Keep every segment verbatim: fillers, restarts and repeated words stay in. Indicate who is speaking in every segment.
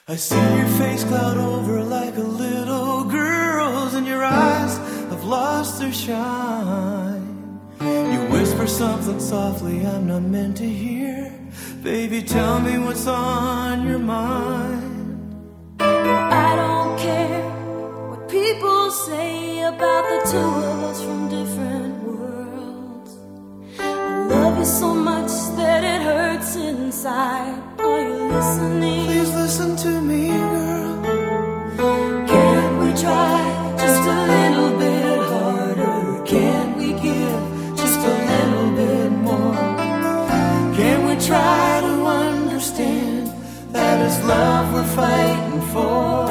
Speaker 1: I see your face cloud over like a little girl's, and your eyes have lost their shine. You whisper something softly I'm not meant to hear. Baby, tell me what's on your mind.
Speaker 2: I don't care what people say about the two of us from different worlds. I love you so much that it hurts inside. Are you listening?
Speaker 1: Please listen to me, girl.
Speaker 2: Can't we try just a little bit harder? Can't we give just a little bit more?
Speaker 1: Can we try to understand that it's love we're fighting for?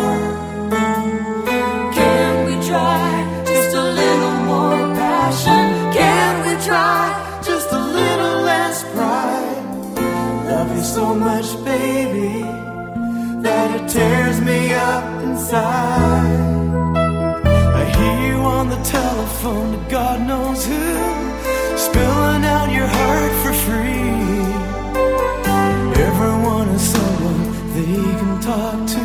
Speaker 2: Can we try just a little more passion?
Speaker 1: Can we try just a little less pride? Love you so much, baby, that it tears me up inside. I hear you on the telephone to God knows who, spilling out your heart for free. Everyone is someone they can talk to.